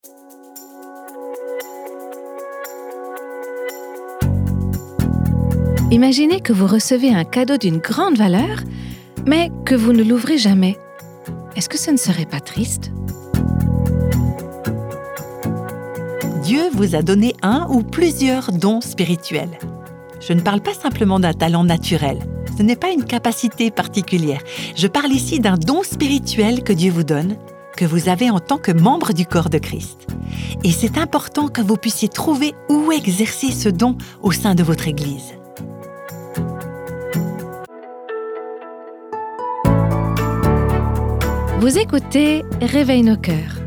Imaginez que vous recevez un cadeau d'une grande valeur, mais que vous ne l'ouvrez jamais. Est-ce que ce ne serait pas triste ? Dieu vous a donné un ou plusieurs dons spirituels. Je ne parle pas simplement d'un talent naturel. Ce n'est pas une capacité particulière. Je parle ici d'un don spirituel que Dieu vous donne, que vous avez en tant que membre du corps de Christ. Et c'est important que vous puissiez trouver où exercer ce don au sein de votre Église. Vous écoutez Réveille nos cœurs.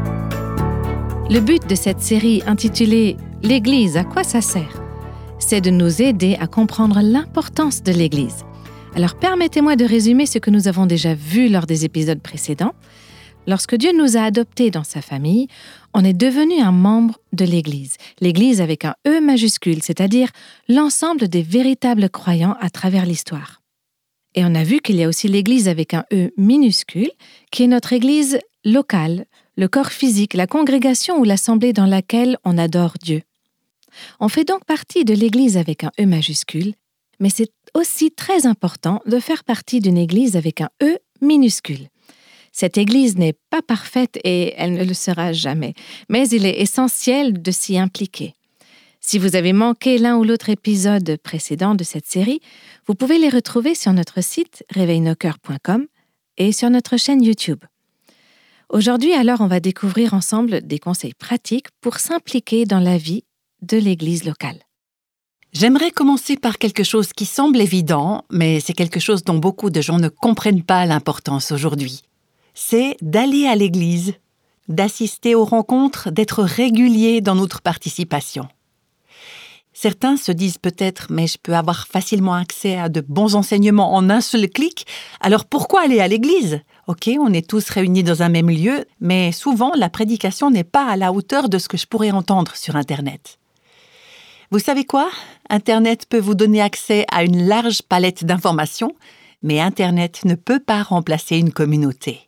Le but de cette série intitulée « L'Église, à quoi ça sert ?», c'est de nous aider à comprendre l'importance de l'Église. Alors permettez-moi de résumer ce que nous avons déjà vu lors des épisodes précédents. Lorsque Dieu nous a adoptés dans sa famille, on est devenu un membre de l'Église. L'Église avec un E majuscule, c'est-à-dire l'ensemble des véritables croyants à travers l'histoire. Et on a vu qu'il y a aussi l'Église avec un E minuscule, qui est notre Église locale, le corps physique, la congrégation ou l'assemblée dans laquelle on adore Dieu. On fait donc partie de l'Église avec un E majuscule, mais c'est aussi très important de faire partie d'une Église avec un E minuscule. Cette Église n'est pas parfaite et elle ne le sera jamais, mais il est essentiel de s'y impliquer. Si vous avez manqué l'un ou l'autre épisode précédent de cette série, vous pouvez les retrouver sur notre site réveilnoscoeurs.com et sur notre chaîne YouTube. Aujourd'hui, alors, on va découvrir ensemble des conseils pratiques pour s'impliquer dans la vie de l'Église locale. J'aimerais commencer par quelque chose qui semble évident, mais c'est quelque chose dont beaucoup de gens ne comprennent pas l'importance aujourd'hui. C'est d'aller à l'Église, d'assister aux rencontres, d'être régulier dans notre participation. Certains se disent peut-être « mais je peux avoir facilement accès à de bons enseignements en un seul clic, alors pourquoi aller à l'église ?» Ok, on est tous réunis dans un même lieu, mais souvent la prédication n'est pas à la hauteur de ce que je pourrais entendre sur Internet. Vous savez quoi ? Internet peut vous donner accès à une large palette d'informations, mais Internet ne peut pas remplacer une communauté.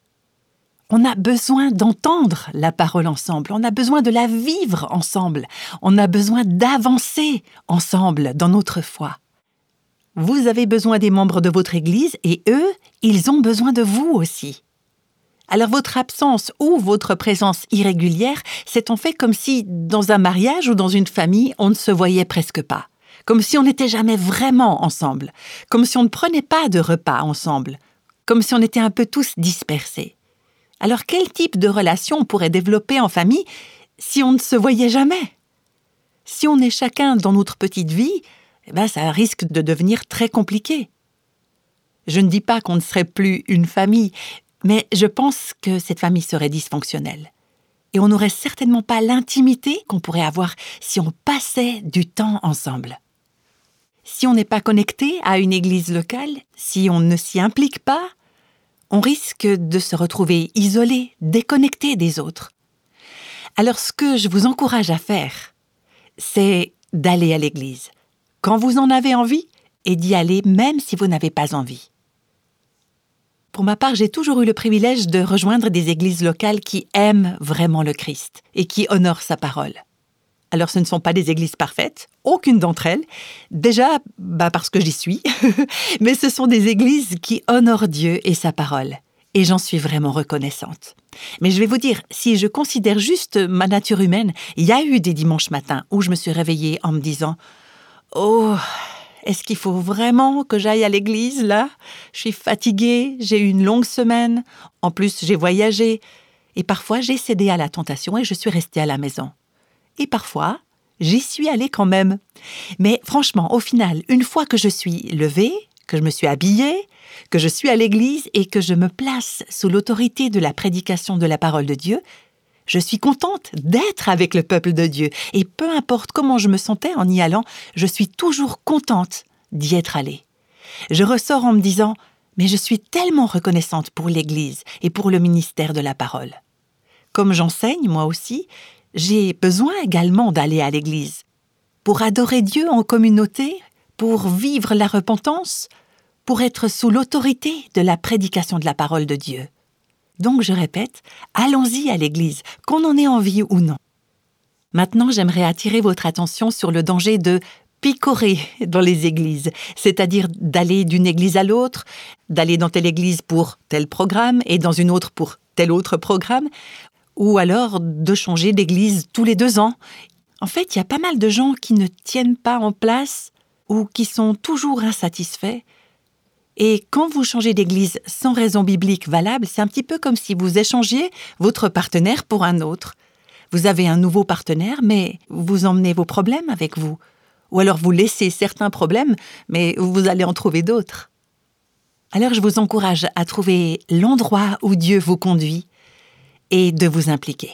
On a besoin d'entendre la parole ensemble, on a besoin de la vivre ensemble, on a besoin d'avancer ensemble dans notre foi. Vous avez besoin des membres de votre Église et eux, ils ont besoin de vous aussi. Alors votre absence ou votre présence irrégulière, c'est en fait comme si, dans un mariage ou dans une famille, on ne se voyait presque pas. Comme si on n'était jamais vraiment ensemble, comme si on ne prenait pas de repas ensemble, comme si on était un peu tous dispersés. Alors, quel type de relation on pourrait développer en famille si on ne se voyait jamais ? Si on est chacun dans notre petite vie, ça risque de devenir très compliqué. Je ne dis pas qu'on ne serait plus une famille, mais je pense que cette famille serait dysfonctionnelle. Et on n'aurait certainement pas l'intimité qu'on pourrait avoir si on passait du temps ensemble. Si on n'est pas connecté à une église locale, si on ne s'y implique pas, on risque de se retrouver isolé, déconnecté des autres. Alors ce que je vous encourage à faire, c'est d'aller à l'église, quand vous en avez envie, et d'y aller même si vous n'avez pas envie. Pour ma part, j'ai toujours eu le privilège de rejoindre des églises locales qui aiment vraiment le Christ et qui honorent sa parole. Alors ce ne sont pas des églises parfaites, aucune d'entre elles, déjà parce que j'y suis, mais ce sont des églises qui honorent Dieu et sa parole. Et j'en suis vraiment reconnaissante. Mais je vais vous dire, si je considère juste ma nature humaine, il y a eu des dimanches matins où je me suis réveillée en me disant « Oh, est-ce qu'il faut vraiment que j'aille à l'église là ? Je suis fatiguée, j'ai eu une longue semaine, en plus j'ai voyagé. » Et parfois j'ai cédé à la tentation et je suis restée à la maison. Et parfois, j'y suis allée quand même. Mais franchement, au final, une fois que je suis levée, que je me suis habillée, que je suis à l'église et que je me place sous l'autorité de la prédication de la parole de Dieu, je suis contente d'être avec le peuple de Dieu. Et peu importe comment je me sentais en y allant, je suis toujours contente d'y être allée. Je ressors en me disant « Mais je suis tellement reconnaissante pour l'Église et pour le ministère de la parole. » Comme j'enseigne, moi aussi, j'ai besoin également d'aller à l'église pour adorer Dieu en communauté, pour vivre la repentance, pour être sous l'autorité de la prédication de la parole de Dieu. Donc je répète, allons-y à l'église, qu'on en ait envie ou non. Maintenant, j'aimerais attirer votre attention sur le danger de picorer dans les églises, c'est-à-dire d'aller d'une église à l'autre, d'aller dans telle église pour tel programme et dans une autre pour tel autre programme, ou alors de changer d'église tous les 2 ans. En fait, il y a pas mal de gens qui ne tiennent pas en place ou qui sont toujours insatisfaits. Et quand vous changez d'église sans raison biblique valable, c'est un petit peu comme si vous échangiez votre partenaire pour un autre. Vous avez un nouveau partenaire, mais vous emmenez vos problèmes avec vous. Ou alors vous laissez certains problèmes, mais vous allez en trouver d'autres. Alors je vous encourage à trouver l'endroit où Dieu vous conduit et de vous impliquer.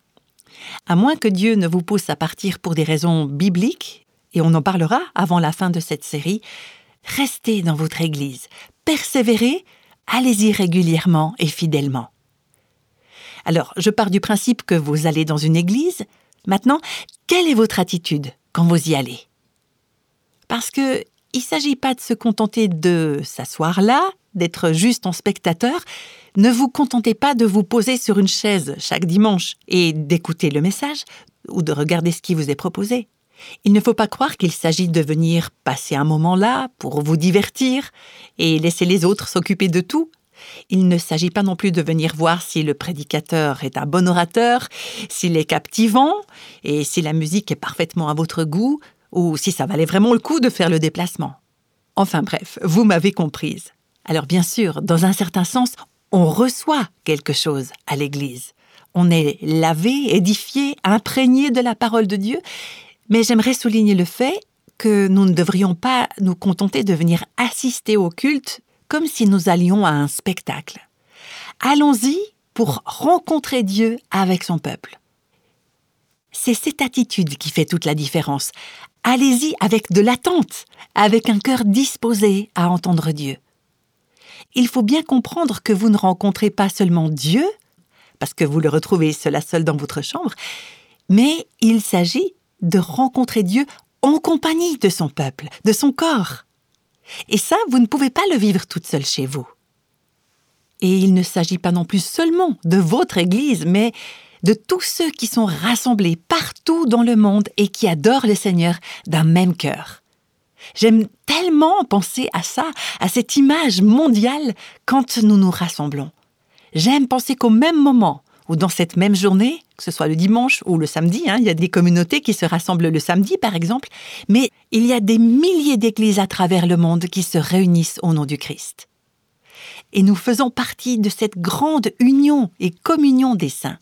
À moins que Dieu ne vous pousse à partir pour des raisons bibliques, et on en parlera avant la fin de cette série, restez dans votre église, persévérez, allez-y régulièrement et fidèlement. Alors, je pars du principe que vous allez dans une église. Maintenant, quelle est votre attitude quand vous y allez? Parce qu'il ne s'agit pas de se contenter de s'asseoir là, d'être juste en spectateur. Ne vous contentez pas de vous poser sur une chaise chaque dimanche et d'écouter le message ou de regarder ce qui vous est proposé. Il ne faut pas croire qu'il s'agit de venir passer un moment là pour vous divertir et laisser les autres s'occuper de tout. Il ne s'agit pas non plus de venir voir si le prédicateur est un bon orateur, s'il est captivant et si la musique est parfaitement à votre goût ou si ça valait vraiment le coup de faire le déplacement. Enfin bref, vous m'avez comprise. Alors bien sûr, dans un certain sens, on reçoit quelque chose à l'église. On est lavé, édifié, imprégné de la parole de Dieu. Mais j'aimerais souligner le fait que nous ne devrions pas nous contenter de venir assister au culte comme si nous allions à un spectacle. Allons-y pour rencontrer Dieu avec son peuple. C'est cette attitude qui fait toute la différence. Allez-y avec de l'attente, avec un cœur disposé à entendre Dieu. Il faut bien comprendre que vous ne rencontrez pas seulement Dieu, parce que vous le retrouvez seul dans votre chambre, mais il s'agit de rencontrer Dieu en compagnie de son peuple, de son corps. Et ça, vous ne pouvez pas le vivre toute seule chez vous. Et il ne s'agit pas non plus seulement de votre Église, mais de tous ceux qui sont rassemblés partout dans le monde et qui adorent le Seigneur d'un même cœur. J'aime tellement penser à ça, à cette image mondiale quand nous nous rassemblons. J'aime penser qu'au même moment, ou dans cette même journée, que ce soit le dimanche ou le samedi, il y a des communautés qui se rassemblent le samedi par exemple, mais il y a des milliers d'églises à travers le monde qui se réunissent au nom du Christ. Et nous faisons partie de cette grande union et communion des saints.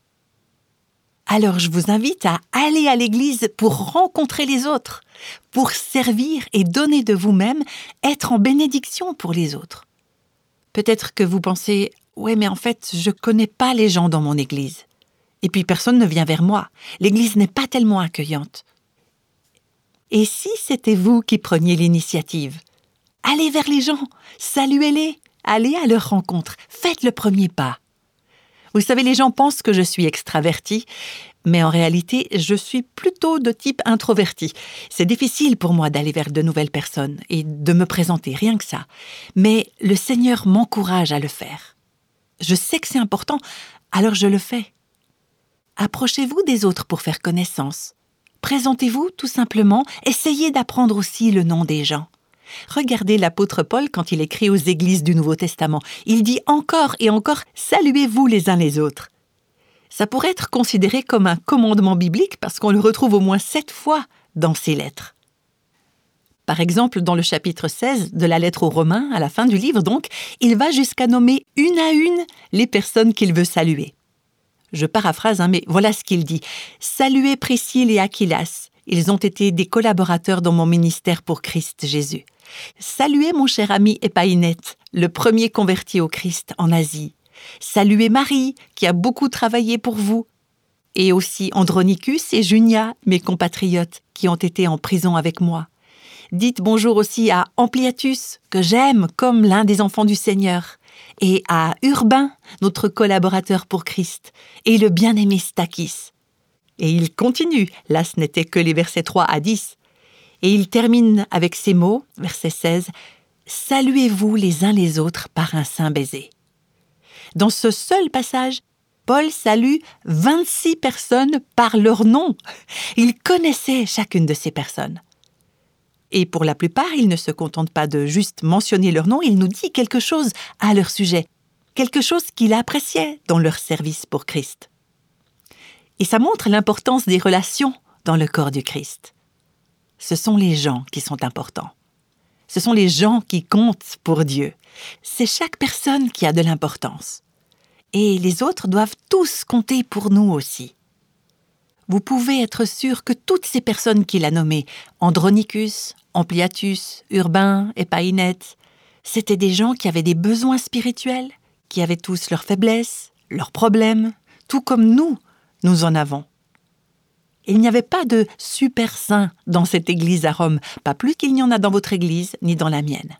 Alors je vous invite à aller à l'église pour rencontrer les autres, pour servir et donner de vous-même, être en bénédiction pour les autres. Peut-être que vous pensez « Ouais, mais en fait, je connais pas les gens dans mon église. Et puis personne ne vient vers moi. L'église n'est pas tellement accueillante. » Et si c'était vous qui preniez l'initiative? Allez vers les gens, saluez-les, allez à leur rencontre, faites le premier pas. Vous savez, les gens pensent que je suis extravertie, mais en réalité, je suis plutôt de type introverti. C'est difficile pour moi d'aller vers de nouvelles personnes et de me présenter, rien que ça. Mais le Seigneur m'encourage à le faire. Je sais que c'est important, alors je le fais. Approchez-vous des autres pour faire connaissance. Présentez-vous tout simplement, essayez d'apprendre aussi le nom des gens. Regardez l'apôtre Paul quand il écrit aux églises du Nouveau Testament. Il dit encore et encore « Saluez-vous les uns les autres ». Ça pourrait être considéré comme un commandement biblique parce qu'on le retrouve au moins 7 fois dans ses lettres. Par exemple, dans le chapitre 16 de la lettre aux Romains, à la fin du livre donc, il va jusqu'à nommer une à une les personnes qu'il veut saluer. Je paraphrase, mais voilà ce qu'il dit. « Saluez Priscille et Aquilas. Ils ont été des collaborateurs dans mon ministère pour Christ Jésus. Saluez mon cher ami Épaïnette, le premier converti au Christ en Asie. Saluez Marie, qui a beaucoup travaillé pour vous. Et aussi Andronicus et Junia, mes compatriotes, qui ont été en prison avec moi. Dites bonjour aussi à Ampliatus, que j'aime comme l'un des enfants du Seigneur, et à Urbain, notre collaborateur pour Christ, et le bien-aimé Stachys. » Et il continue, là ce n'était que les versets 3 à 10. Et il termine avec ces mots, verset 16, « Saluez-vous les uns les autres par un saint baiser. » Dans ce seul passage, Paul salue 26 personnes par leur nom. Il connaissait chacune de ces personnes. Et pour la plupart, il ne se contente pas de juste mentionner leur nom, il nous dit quelque chose à leur sujet, quelque chose qu'il appréciait dans leur service pour Christ. Et ça montre l'importance des relations dans le corps du Christ. Ce sont les gens qui sont importants. Ce sont les gens qui comptent pour Dieu. C'est chaque personne qui a de l'importance. Et les autres doivent tous compter pour nous aussi. Vous pouvez être sûr que toutes ces personnes qu'il a nommées, Andronicus, Ampliatus, Urbain, Épaïnète, c'étaient des gens qui avaient des besoins spirituels, qui avaient tous leurs faiblesses, leurs problèmes, tout comme nous en avons. Il n'y avait pas de super saint dans cette église à Rome, pas plus qu'il n'y en a dans votre église ni dans la mienne.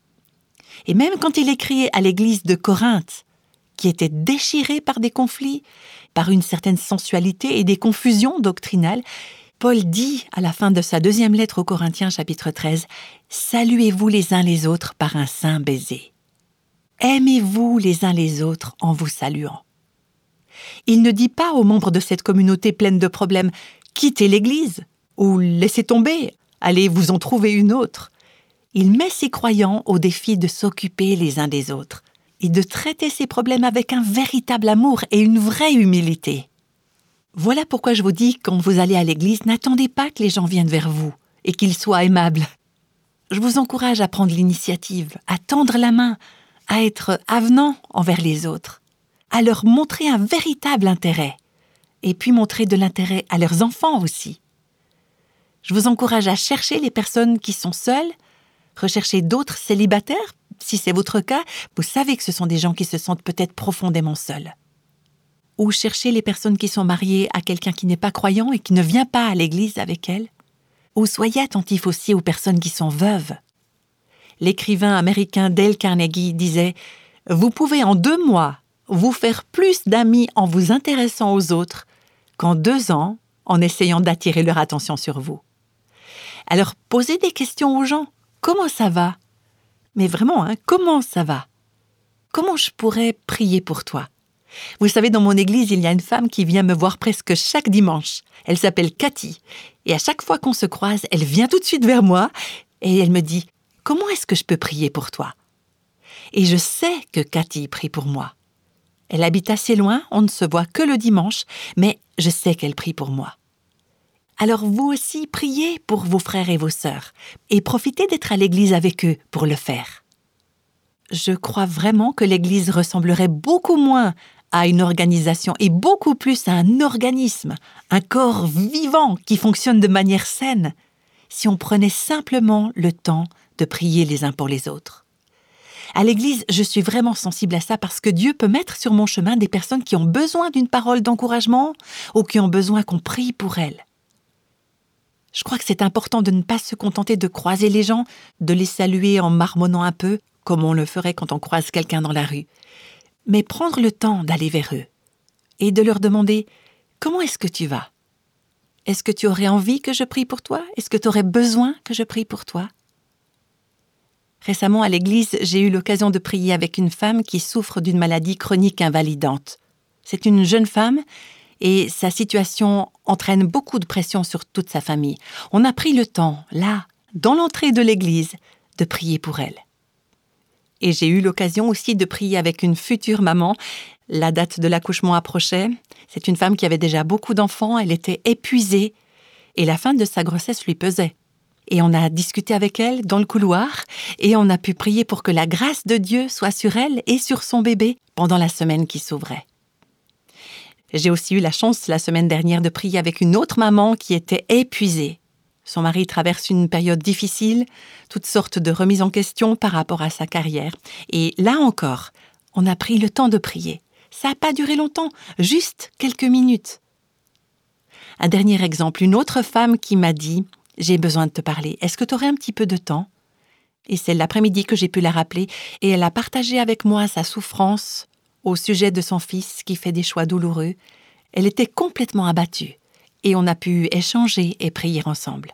Et même quand il écrit à l'église de Corinthe, qui était déchirée par des conflits, par une certaine sensualité et des confusions doctrinales, Paul dit à la fin de sa deuxième lettre aux Corinthiens, chapitre 13, « Saluez-vous les uns les autres par un saint baiser. Aimez-vous les uns les autres en vous saluant. » Il ne dit pas aux membres de cette communauté pleine de problèmes « Quittez l'Église » ou « Laissez tomber, allez vous en trouver une autre ». Il met ses croyants au défi de s'occuper les uns des autres et de traiter ces problèmes avec un véritable amour et une vraie humilité. Voilà pourquoi je vous dis, quand vous allez à l'Église, n'attendez pas que les gens viennent vers vous et qu'ils soient aimables. Je vous encourage à prendre l'initiative, à tendre la main, à être avenant envers les autres, à leur montrer un véritable intérêt, et puis montrer de l'intérêt à leurs enfants aussi. Je vous encourage à chercher les personnes qui sont seules, rechercher d'autres célibataires. Si c'est votre cas, vous savez que ce sont des gens qui se sentent peut-être profondément seuls. Ou chercher les personnes qui sont mariées à quelqu'un qui n'est pas croyant et qui ne vient pas à l'église avec elles. Ou soyez attentifs aussi aux personnes qui sont veuves. L'écrivain américain Dale Carnegie disait « Vous pouvez en 2 mois vous faire plus d'amis en vous intéressant aux autres qu'en 2 ans en essayant d'attirer leur attention sur vous. » Alors posez des questions aux gens. Comment ça va ? Mais vraiment, comment ça va ? Comment je pourrais prier pour toi ? Vous savez, dans mon église, il y a une femme qui vient me voir presque chaque dimanche. Elle s'appelle Cathy. Et à chaque fois qu'on se croise, elle vient tout de suite vers moi et elle me dit « Comment est-ce que je peux prier pour toi ?» Et je sais que Cathy prie pour moi. Elle habite assez loin, on ne se voit que le dimanche, mais je sais qu'elle prie pour moi. Alors vous aussi, priez pour vos frères et vos sœurs et profitez d'être à l'église avec eux pour le faire. Je crois vraiment que l'église ressemblerait beaucoup moins à une organisation et beaucoup plus à un organisme, un corps vivant qui fonctionne de manière saine, si on prenait simplement le temps de prier les uns pour les autres. À l'église, je suis vraiment sensible à ça parce que Dieu peut mettre sur mon chemin des personnes qui ont besoin d'une parole d'encouragement ou qui ont besoin qu'on prie pour elles. Je crois que c'est important de ne pas se contenter de croiser les gens, de les saluer en marmonnant un peu, comme on le ferait quand on croise quelqu'un dans la rue, mais prendre le temps d'aller vers eux et de leur demander « Comment est-ce que tu vas ? Est-ce que tu aurais envie que je prie pour toi ? Est-ce que tu aurais besoin que je prie pour toi ?» Récemment, à l'église, j'ai eu l'occasion de prier avec une femme qui souffre d'une maladie chronique invalidante. C'est une jeune femme et sa situation entraîne beaucoup de pression sur toute sa famille. On a pris le temps, là, dans l'entrée de l'église, de prier pour elle. Et j'ai eu l'occasion aussi de prier avec une future maman. La date de l'accouchement approchait. C'est une femme qui avait déjà beaucoup d'enfants, elle était épuisée et la fin de sa grossesse lui pesait. Et on a discuté avec elle dans le couloir et on a pu prier pour que la grâce de Dieu soit sur elle et sur son bébé pendant la semaine qui s'ouvrait. J'ai aussi eu la chance la semaine dernière de prier avec une autre maman qui était épuisée. Son mari traverse une période difficile, toutes sortes de remises en question par rapport à sa carrière. Et là encore, on a pris le temps de prier. Ça n'a pas duré longtemps, juste quelques minutes. Un dernier exemple, une autre femme qui m'a dit « J'ai besoin de te parler, est-ce que tu aurais un petit peu de temps ?» Et c'est l'après-midi que j'ai pu la rappeler et elle a partagé avec moi sa souffrance au sujet de son fils qui fait des choix douloureux. Elle était complètement abattue et on a pu échanger et prier ensemble.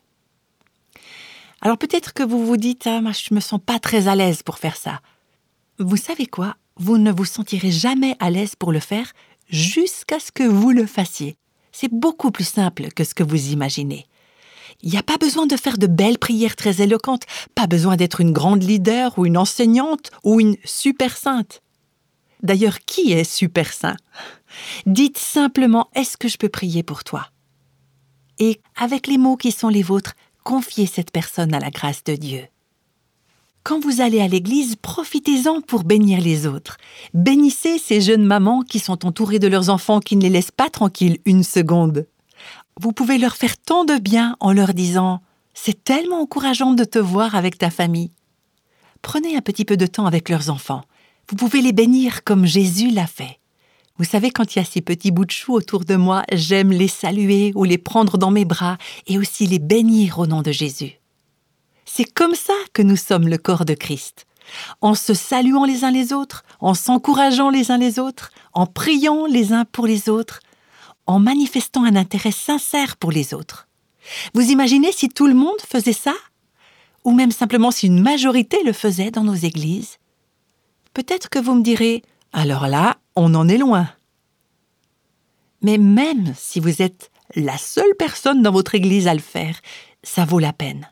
Alors peut-être que vous vous dites « Ah, moi, je me sens pas très à l'aise pour faire ça. » Vous savez quoi ? vous ne vous sentirez jamais à l'aise pour le faire jusqu'à ce que vous le fassiez. C'est beaucoup plus simple que ce que vous imaginez. Il n'y a pas besoin de faire de belles prières très éloquentes, pas besoin d'être une grande leader ou une enseignante ou une super sainte. D'ailleurs, qui est super saint? Dites simplement « Est-ce que je peux prier pour toi ?» Et avec les mots qui sont les vôtres, confiez cette personne à la grâce de Dieu. Quand vous allez à l'église, profitez-en pour bénir les autres. Bénissez ces jeunes mamans qui sont entourées de leurs enfants qui ne les laissent pas tranquilles une seconde. Vous pouvez leur faire tant de bien en leur disant « C'est tellement encourageant de te voir avec ta famille ». Prenez un petit peu de temps avec leurs enfants. Vous pouvez les bénir comme Jésus l'a fait. Vous savez, quand il y a ces petits bouts de chou autour de moi, j'aime les saluer ou les prendre dans mes bras et aussi les bénir au nom de Jésus. C'est comme ça que nous sommes le corps de Christ. En se saluant les uns les autres, en s'encourageant les uns les autres, en priant les uns pour les autres, en manifestant un intérêt sincère pour les autres. Vous imaginez si tout le monde faisait ça? Ou même simplement si une majorité le faisait dans nos églises? Peut-être que vous me direz « Alors là, on en est loin ». Mais même si vous êtes la seule personne dans votre église à le faire, ça vaut la peine.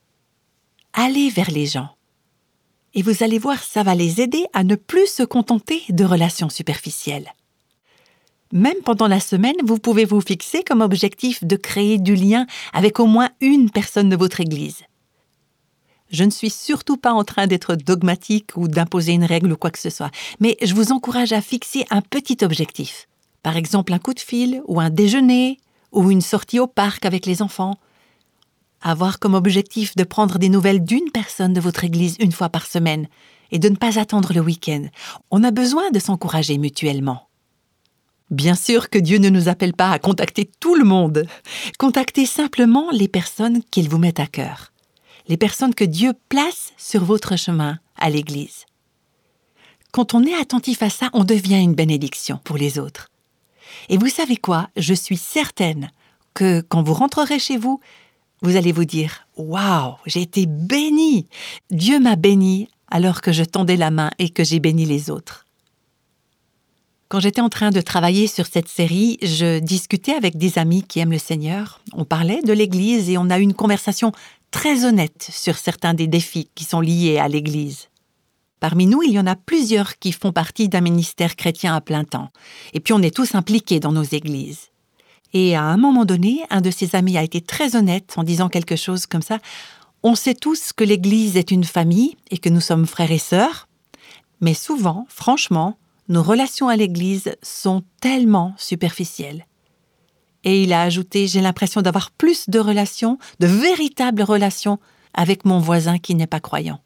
Allez vers les gens. Et vous allez voir, ça va les aider à ne plus se contenter de relations superficielles. Même pendant la semaine, vous pouvez vous fixer comme objectif de créer du lien avec au moins une personne de votre église. Je ne suis surtout pas en train d'être dogmatique ou d'imposer une règle ou quoi que ce soit, mais je vous encourage à fixer un petit objectif. Par exemple, un coup de fil, ou un déjeuner, ou une sortie au parc avec les enfants. Avoir comme objectif de prendre des nouvelles d'une personne de votre église une fois par semaine et de ne pas attendre le week-end. On a besoin de s'encourager mutuellement. Bien sûr que Dieu ne nous appelle pas à contacter tout le monde. Contactez simplement les personnes qu'il vous met à cœur. Les personnes que Dieu place sur votre chemin à l'église. Quand on est attentif à ça, on devient une bénédiction pour les autres. Et vous savez quoi? Je suis certaine que quand vous rentrerez chez vous, vous allez vous dire « Waouh, j'ai été bénie! Dieu m'a bénie alors que je tendais la main et que j'ai béni les autres. » Quand j'étais en train de travailler sur cette série, je discutais avec des amis qui aiment le Seigneur. On parlait de l'Église et on a eu une conversation très honnête sur certains des défis qui sont liés à l'Église. Parmi nous, il y en a plusieurs qui font partie d'un ministère chrétien à plein temps. Et puis on est tous impliqués dans nos églises. Et à un moment donné, un de ses amis a été très honnête en disant quelque chose comme ça. On sait tous que l'Église est une famille et que nous sommes frères et sœurs, mais souvent, franchement, nos relations à l'Église sont tellement superficielles. Et il a ajouté, j'ai l'impression d'avoir plus de relations, de véritables relations, avec mon voisin qui n'est pas croyant.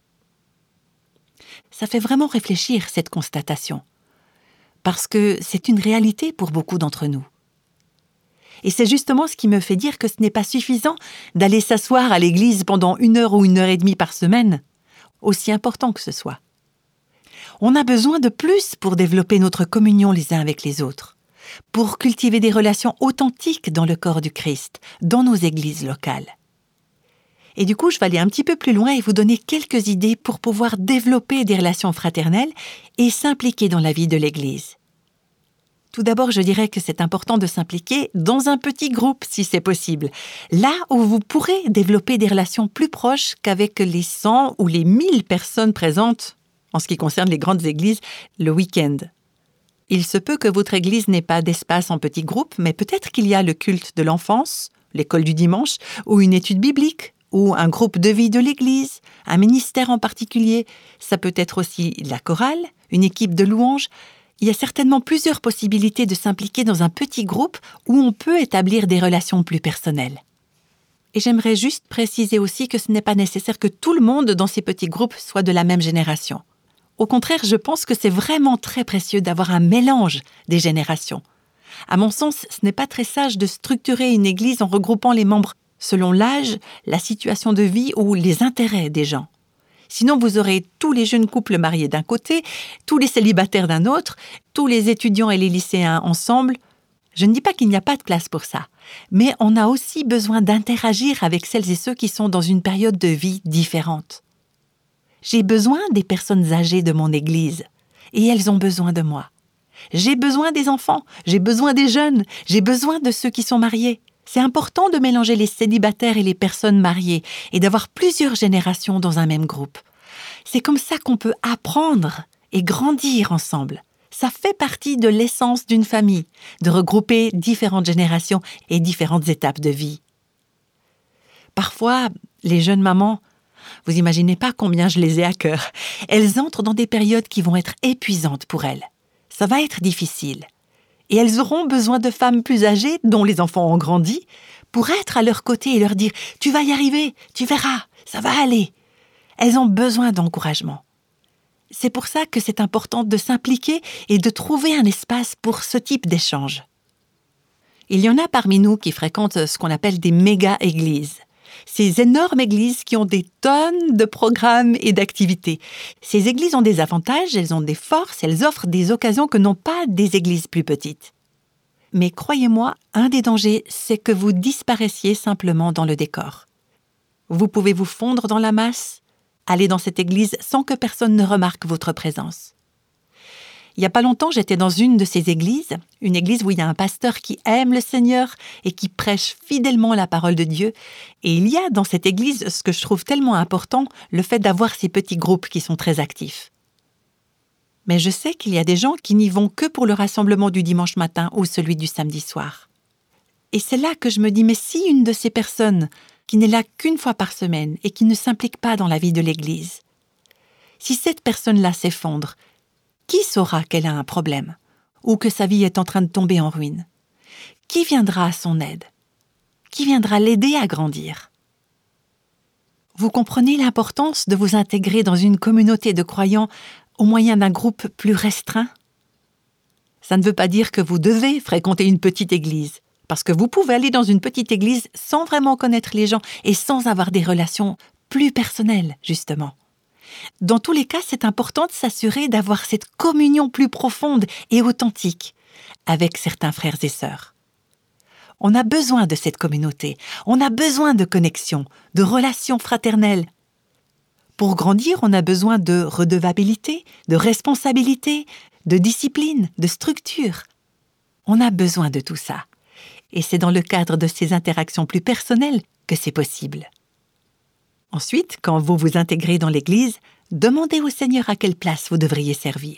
Ça fait vraiment réfléchir, cette constatation, parce que c'est une réalité pour beaucoup d'entre nous. Et c'est justement ce qui me fait dire que ce n'est pas suffisant d'aller s'asseoir à l'église pendant 1 heure ou 1 heure et demie par semaine, aussi important que ce soit. On a besoin de plus pour développer notre communion les uns avec les autres, pour cultiver des relations authentiques dans le corps du Christ, dans nos églises locales. Et du coup, je vais aller un petit peu plus loin et vous donner quelques idées pour pouvoir développer des relations fraternelles et s'impliquer dans la vie de l'Église. Tout d'abord, je dirais que c'est important de s'impliquer dans un petit groupe, si c'est possible. Là où vous pourrez développer des relations plus proches qu'avec les 100 ou les 1000 personnes présentes, en ce qui concerne les grandes églises, le week-end. Il se peut que votre église n'ait pas d'espace en petits groupes, mais peut-être qu'il y a le culte de l'enfance, l'école du dimanche, ou une étude biblique, ou un groupe de vie de l'église, un ministère en particulier. Ça peut être aussi la chorale, une équipe de louanges. Il y a certainement plusieurs possibilités de s'impliquer dans un petit groupe où on peut établir des relations plus personnelles. Et j'aimerais juste préciser aussi que ce n'est pas nécessaire que tout le monde dans ces petits groupes soit de la même génération. Au contraire, je pense que c'est vraiment très précieux d'avoir un mélange des générations. À mon sens, ce n'est pas très sage de structurer une église en regroupant les membres selon l'âge, la situation de vie ou les intérêts des gens. Sinon, vous aurez tous les jeunes couples mariés d'un côté, tous les célibataires d'un autre, tous les étudiants et les lycéens ensemble. Je ne dis pas qu'il n'y a pas de place pour ça, mais on a aussi besoin d'interagir avec celles et ceux qui sont dans une période de vie différente. J'ai besoin des personnes âgées de mon église, et elles ont besoin de moi. J'ai besoin des enfants, j'ai besoin des jeunes, j'ai besoin de ceux qui sont mariés. C'est important de mélanger les célibataires et les personnes mariées et d'avoir plusieurs générations dans un même groupe. C'est comme ça qu'on peut apprendre et grandir ensemble. Ça fait partie de l'essence d'une famille, de regrouper différentes générations et différentes étapes de vie. Parfois, les jeunes mamans, vous imaginez pas combien je les ai à cœur. Elles entrent dans des périodes qui vont être épuisantes pour elles. Ça va être difficile. Et elles auront besoin de femmes plus âgées, dont les enfants ont grandi, pour être à leur côté et leur dire « Tu vas y arriver, tu verras, ça va aller ». Elles ont besoin d'encouragement. C'est pour ça que c'est important de s'impliquer et de trouver un espace pour ce type d'échange. Il y en a parmi nous qui fréquentent ce qu'on appelle des méga-églises. Ces énormes églises qui ont des tonnes de programmes et d'activités. Ces églises ont des avantages, elles ont des forces, elles offrent des occasions que n'ont pas des églises plus petites. Mais croyez-moi, un des dangers, c'est que vous disparaissiez simplement dans le décor. Vous pouvez vous fondre dans la masse, aller dans cette église sans que personne ne remarque votre présence. Il n'y a pas longtemps, j'étais dans une de ces églises, une église où il y a un pasteur qui aime le Seigneur et qui prêche fidèlement la parole de Dieu. Et il y a dans cette église, ce que je trouve tellement important, le fait d'avoir ces petits groupes qui sont très actifs. Mais je sais qu'il y a des gens qui n'y vont que pour le rassemblement du dimanche matin ou celui du samedi soir. Et c'est là que je me dis, mais si une de ces personnes qui n'est là qu'une fois par semaine et qui ne s'implique pas dans la vie de l'église, si cette personne-là s'effondre, qui saura qu'elle a un problème ou que sa vie est en train de tomber en ruine? Qui viendra à son aide? Qui viendra l'aider à grandir? Vous comprenez l'importance de vous intégrer dans une communauté de croyants au moyen d'un groupe plus restreint? Ça ne veut pas dire que vous devez fréquenter une petite église, parce que vous pouvez aller dans une petite église sans vraiment connaître les gens et sans avoir des relations plus personnelles, justement. Dans tous les cas, c'est important de s'assurer d'avoir cette communion plus profonde et authentique avec certains frères et sœurs. On a besoin de cette communauté, on a besoin de connexion, de relations fraternelles. Pour grandir, on a besoin de redevabilité, de responsabilité, de discipline, de structure. On a besoin de tout ça. Et c'est dans le cadre de ces interactions plus personnelles que c'est possible. Ensuite, quand vous vous intégrez dans l'Église, demandez au Seigneur à quelle place vous devriez servir.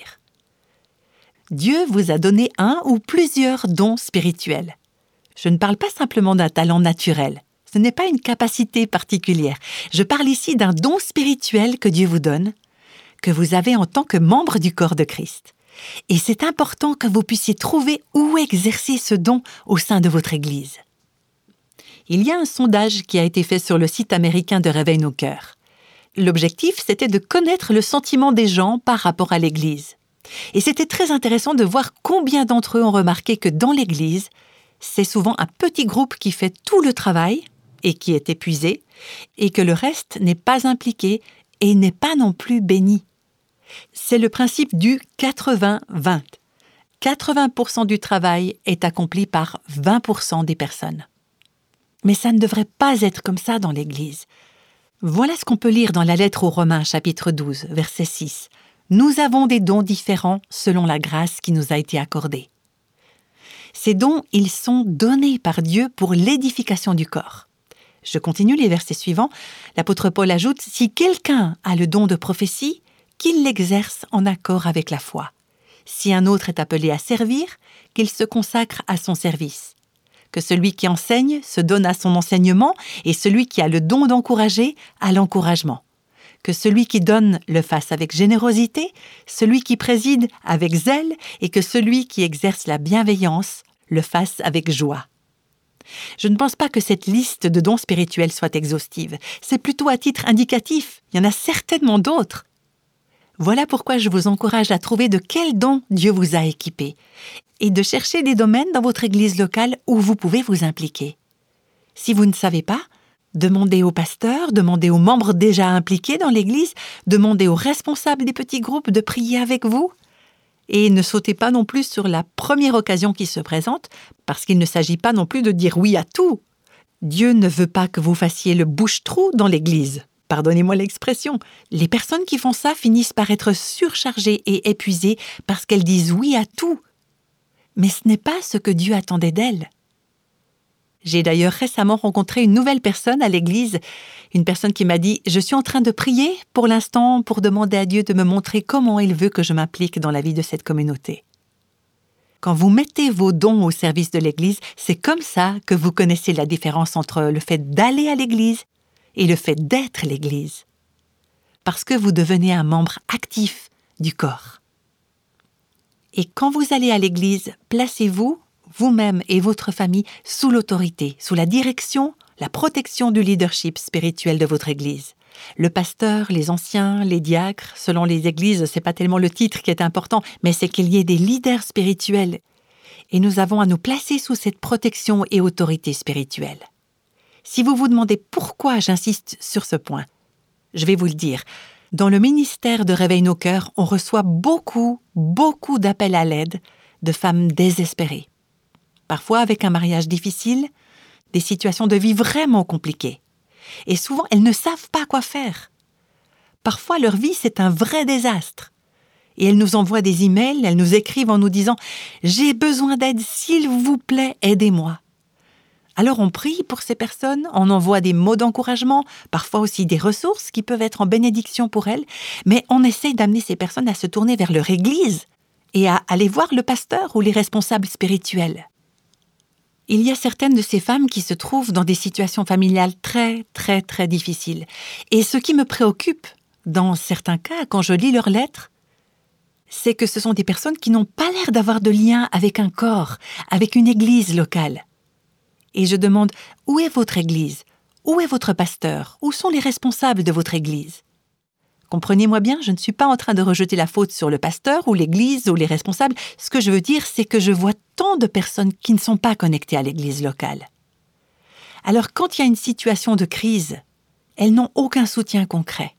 Dieu vous a donné un ou plusieurs dons spirituels. Je ne parle pas simplement d'un talent naturel. Ce n'est pas une capacité particulière. Je parle ici d'un don spirituel que Dieu vous donne, que vous avez en tant que membre du corps de Christ. Et c'est important que vous puissiez trouver où exercer ce don au sein de votre Église. Il y a un sondage qui a été fait sur le site américain de Réveil nos cœurs. L'objectif, c'était de connaître le sentiment des gens par rapport à l'Église. Et c'était très intéressant de voir combien d'entre eux ont remarqué que dans l'Église, c'est souvent un petit groupe qui fait tout le travail et qui est épuisé, et que le reste n'est pas impliqué et n'est pas non plus béni. C'est le principe du 80-20. 80% du travail est accompli par 20% des personnes. Mais ça ne devrait pas être comme ça dans l'Église. Voilà ce qu'on peut lire dans la lettre aux Romains, chapitre 12, verset 6. « Nous avons des dons différents selon la grâce qui nous a été accordée. » Ces dons, ils sont donnés par Dieu pour l'édification du corps. Je continue les versets suivants. L'apôtre Paul ajoute « Si quelqu'un a le don de prophétie, qu'il l'exerce en accord avec la foi. Si un autre est appelé à servir, qu'il se consacre à son service. Que celui qui enseigne se donne à son enseignement et celui qui a le don d'encourager à l'encouragement. Que celui qui donne le fasse avec générosité, celui qui préside avec zèle et que celui qui exerce la bienveillance le fasse avec joie. » Je ne pense pas que cette liste de dons spirituels soit exhaustive. C'est plutôt à titre indicatif. Il y en a certainement d'autres. Voilà pourquoi je vous encourage à trouver de quels dons Dieu vous a équipé et de chercher des domaines dans votre église locale où vous pouvez vous impliquer. Si vous ne savez pas, demandez au pasteur, demandez aux membres déjà impliqués dans l'église, demandez aux responsables des petits groupes de prier avec vous. Et ne sautez pas non plus sur la première occasion qui se présente, parce qu'il ne s'agit pas non plus de dire oui à tout. Dieu ne veut pas que vous fassiez le bouche-trou dans l'église. pardonnez-moi l'expression, les personnes qui font ça finissent par être surchargées et épuisées parce qu'elles disent oui à tout. Mais ce n'est pas ce que Dieu attendait d'elles. J'ai d'ailleurs récemment rencontré une nouvelle personne à l'église, une personne qui m'a dit « Je suis en train de prier pour l'instant pour demander à Dieu de me montrer comment il veut que je m'implique dans la vie de cette communauté. » Quand vous mettez vos dons au service de l'église, c'est comme ça que vous connaissez la différence entre le fait d'aller à l'église et le fait d'être l'église. Parce que vous devenez un membre actif du corps. Et quand vous allez à l'église, placez-vous vous-même et votre famille sous l'autorité, sous la direction, la protection du leadership spirituel de votre église. Le pasteur, les anciens, les diacres, selon les églises, c'est pas tellement le titre qui est important, mais c'est qu'il y ait des leaders spirituels. Et nous avons à nous placer sous cette protection et autorité spirituelle. Si vous vous demandez pourquoi j'insiste sur ce point, je vais vous le dire. Dans le ministère de Réveille nos cœurs, on reçoit beaucoup d'appels à l'aide de femmes désespérées. Parfois avec un mariage difficile, des situations de vie vraiment compliquées. Et souvent, elles ne savent pas quoi faire. Parfois, leur vie, c'est un vrai désastre. Et elles nous envoient des emails, elles nous écrivent en nous disant « J'ai besoin d'aide, s'il vous plaît, aidez-moi ». Alors on prie pour ces personnes, on envoie des mots d'encouragement, parfois aussi des ressources qui peuvent être en bénédiction pour elles, mais on essaye d'amener ces personnes à se tourner vers leur église et à aller voir le pasteur ou les responsables spirituels. Il y a certaines de ces femmes qui se trouvent dans des situations familiales très difficiles. Et ce qui me préoccupe, dans certains cas, quand je lis leurs lettres, c'est que ce sont des personnes qui n'ont pas l'air d'avoir de lien avec un corps, avec une église locale. Et je demande, où est votre église? Où est votre pasteur? Où sont les responsables de votre église? Comprenez-moi bien, je ne suis pas en train de rejeter la faute sur le pasteur ou l'église ou les responsables. Ce que je veux dire, c'est que je vois tant de personnes qui ne sont pas connectées à l'église locale. Alors, quand il y a une situation de crise, elles n'ont aucun soutien concret.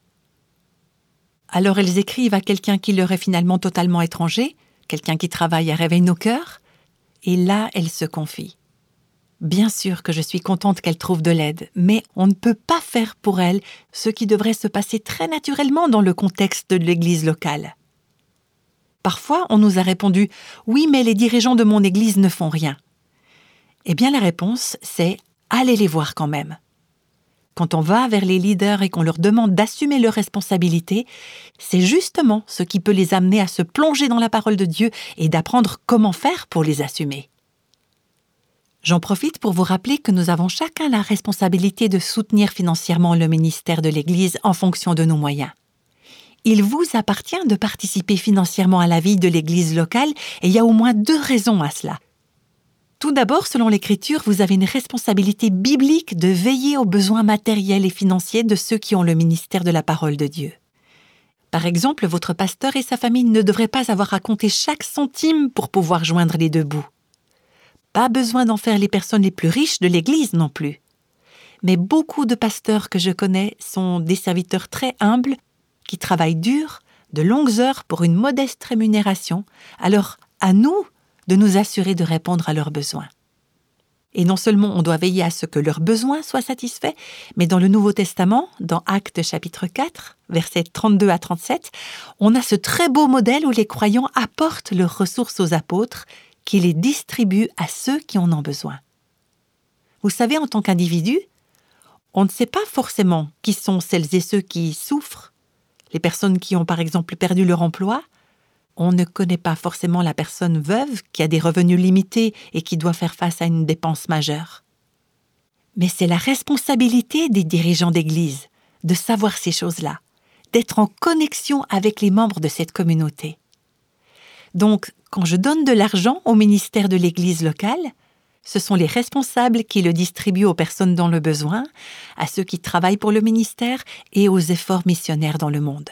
Alors, elles écrivent à quelqu'un qui leur est finalement totalement étranger, quelqu'un qui travaille à Réveille nos cœurs, et là, elles se confient. Bien sûr que je suis contente qu'elle trouve de l'aide, mais on ne peut pas faire pour elle ce qui devrait se passer très naturellement dans le contexte de l'église locale. Parfois, on nous a répondu « Oui, mais les dirigeants de mon église ne font rien ». Eh bien, la réponse, c'est « Allez les voir quand même ». Quand on va vers les leaders et qu'on leur demande d'assumer leurs responsabilités, c'est justement ce qui peut les amener à se plonger dans la parole de Dieu et d'apprendre comment faire pour les assumer. J'en profite pour vous rappeler que nous avons chacun la responsabilité de soutenir financièrement le ministère de l'Église en fonction de nos moyens. Il vous appartient de participer financièrement à la vie de l'Église locale et il y a au moins 2 raisons à cela. Tout d'abord, selon l'Écriture, vous avez une responsabilité biblique de veiller aux besoins matériels et financiers de ceux qui ont le ministère de la parole de Dieu. Par exemple, votre pasteur et sa famille ne devraient pas avoir à compter chaque centime pour pouvoir joindre les 2 bouts. Pas besoin d'en faire les personnes les plus riches de l'Église non plus. Mais beaucoup de pasteurs que je connais sont des serviteurs très humbles, qui travaillent dur, de longues heures pour une modeste rémunération. Alors, à nous de nous assurer de répondre à leurs besoins. Et non seulement on doit veiller à ce que leurs besoins soient satisfaits, mais dans le Nouveau Testament, dans Actes chapitre 4, versets 32 à 37, on a ce très beau modèle où les croyants apportent leurs ressources aux apôtres, qui les distribue à ceux qui en ont besoin. Vous savez, en tant qu'individu, on ne sait pas forcément qui sont celles et ceux qui souffrent, les personnes qui ont par exemple perdu leur emploi. On ne connaît pas forcément la personne veuve qui a des revenus limités et qui doit faire face à une dépense majeure. Mais c'est la responsabilité des dirigeants d'église de savoir ces choses-là, d'être en connexion avec les membres de cette communauté. Donc, quand je donne de l'argent au ministère de l'église locale, ce sont les responsables qui le distribuent aux personnes dans le besoin, à ceux qui travaillent pour le ministère et aux efforts missionnaires dans le monde.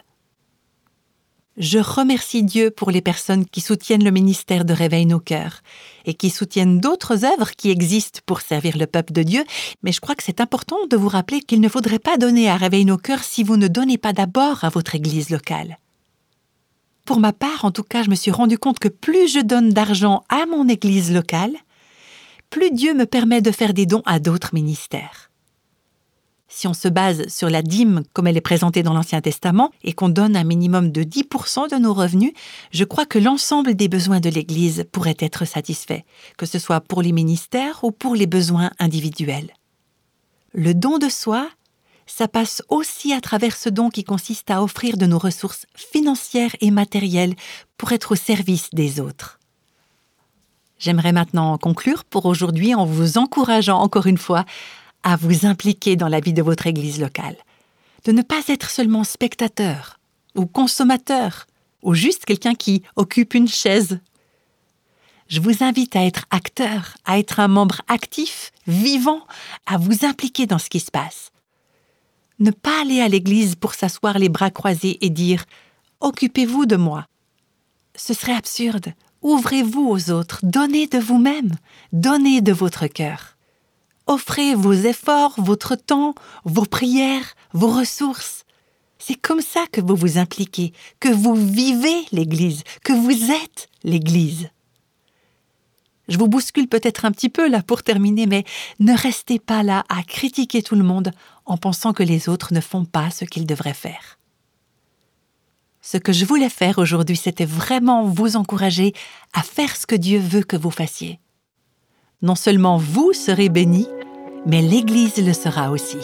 Je remercie Dieu pour les personnes qui soutiennent le ministère de Réveille nos cœurs et qui soutiennent d'autres œuvres qui existent pour servir le peuple de Dieu, mais je crois que c'est important de vous rappeler qu'il ne faudrait pas donner à Réveille nos cœurs si vous ne donnez pas d'abord à votre église locale. Pour ma part, en tout cas, je me suis rendu compte que plus je donne d'argent à mon église locale, plus Dieu me permet de faire des dons à d'autres ministères. Si on se base sur la dîme comme elle est présentée dans l'Ancien Testament et qu'on donne un minimum de 10% de nos revenus, je crois que l'ensemble des besoins de l'Église pourrait être satisfait, que ce soit pour les ministères ou pour les besoins individuels. Le don de soi, ça passe aussi à travers ce don qui consiste à offrir de nos ressources financières et matérielles pour être au service des autres. J'aimerais maintenant conclure pour aujourd'hui en vous encourageant encore une fois à vous impliquer dans la vie de votre Église locale, de ne pas être seulement spectateur ou consommateur ou juste quelqu'un qui occupe une chaise. Je vous invite à être acteur, à être un membre actif, vivant, à vous impliquer dans ce qui se passe. Ne pas aller à l'église pour s'asseoir les bras croisés et dire « Occupez-vous de moi ». Ce serait absurde. Ouvrez-vous aux autres, donnez de vous-même, donnez de votre cœur. Offrez vos efforts, votre temps, vos prières, vos ressources. C'est comme ça que vous vous impliquez, que vous vivez l'Église, que vous êtes l'Église. Je vous bouscule peut-être un petit peu là pour terminer, mais ne restez pas là à critiquer tout le monde en pensant que les autres ne font pas ce qu'ils devraient faire. Ce que je voulais faire aujourd'hui, c'était vraiment vous encourager à faire ce que Dieu veut que vous fassiez. Non seulement vous serez bénis, mais l'Église le sera aussi.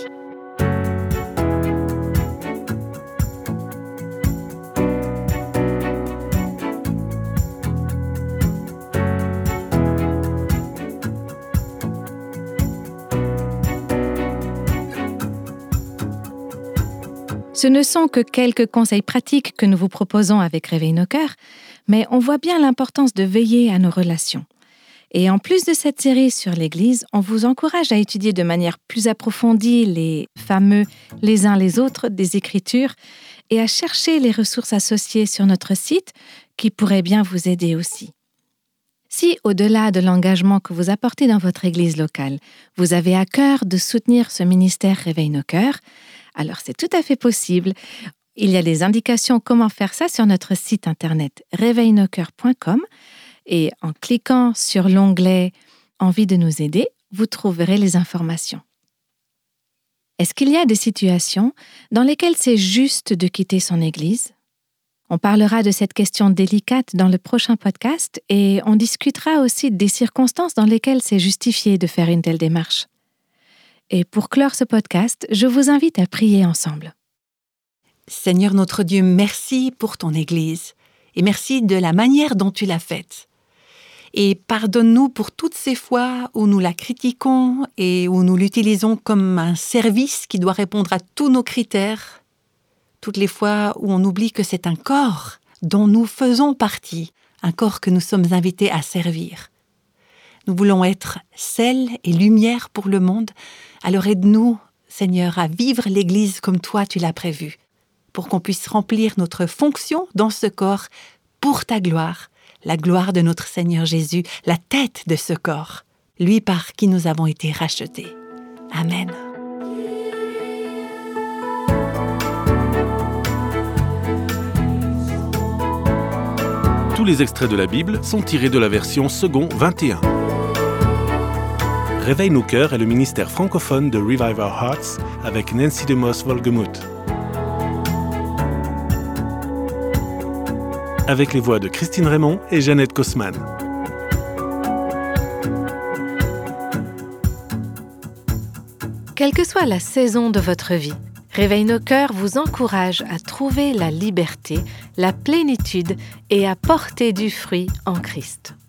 Ce ne sont que quelques conseils pratiques que nous vous proposons avec Réveille nos cœurs, mais on voit bien l'importance de veiller à nos relations. Et en plus de cette série sur l'Église, on vous encourage à étudier de manière plus approfondie les fameux « les uns les autres » des Écritures et à chercher les ressources associées sur notre site qui pourraient bien vous aider aussi. Si, au-delà de l'engagement que vous apportez dans votre Église locale, vous avez à cœur de soutenir ce ministère Réveille nos cœurs, alors c'est tout à fait possible. Il y a des indications comment faire ça sur notre site internet réveillenocœurs.com et en cliquant sur l'onglet « Envie de nous aider », vous trouverez les informations. Est-ce qu'il y a des situations dans lesquelles c'est juste de quitter son Église ? On parlera de cette question délicate dans le prochain podcast et on discutera aussi des circonstances dans lesquelles c'est justifié de faire une telle démarche. Et pour clore ce podcast, je vous invite à prier ensemble. Seigneur notre Dieu, merci pour ton Église et merci de la manière dont tu l'as faite. Et pardonne-nous pour toutes ces fois où nous la critiquons et où nous l'utilisons comme un service qui doit répondre à tous nos critères. Toutes les fois où on oublie que c'est un corps dont nous faisons partie, un corps que nous sommes invités à servir. Nous voulons être sel et lumière pour le monde. Alors aide-nous, Seigneur, à vivre l'Église comme toi tu l'as prévu, pour qu'on puisse remplir notre fonction dans ce corps pour ta gloire, la gloire de notre Seigneur Jésus, la tête de ce corps, lui par qui nous avons été rachetés. Amen. Tous les extraits de la Bible sont tirés de la version Second 21. Réveille nos cœurs est le ministère francophone de Revive Our Hearts avec Nancy DeMoss Wolgemuth. Avec les voix de Christine Raymond et Jeannette Kosman. Quelle que soit la saison de votre vie, Réveille nos cœurs vous encourage à trouver la liberté, la plénitude et à porter du fruit en Christ.